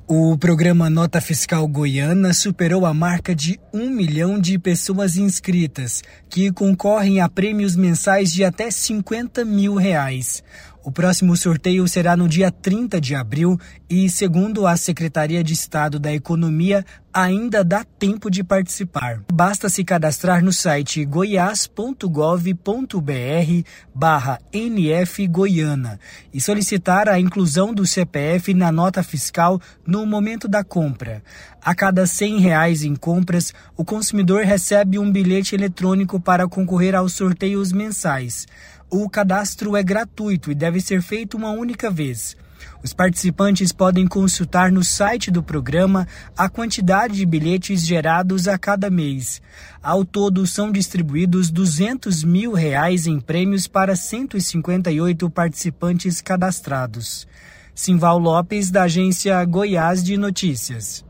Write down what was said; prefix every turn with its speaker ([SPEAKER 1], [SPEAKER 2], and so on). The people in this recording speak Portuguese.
[SPEAKER 1] O programa Nota Fiscal Goiana superou a marca de 1 milhão de pessoas inscritas, que concorrem a prêmios mensais de até R$50 mil. O próximo sorteio será no dia 30 de abril e, segundo a Secretaria de Estado da Economia, ainda dá tempo de participar. Basta se cadastrar no site goiás.gov.br/NF Goiana e solicitar a inclusão do CPF na nota fiscal no momento da compra. A cada R$100 em compras, o consumidor recebe um bilhete eletrônico para concorrer aos sorteios mensais. O cadastro é gratuito e deve ser feito uma única vez. Os participantes podem consultar no site do programa a quantidade de bilhetes gerados a cada mês. Ao todo, são distribuídos R$200 mil em prêmios para 158 participantes cadastrados. Simval Lopes, da agência Goiás de Notícias.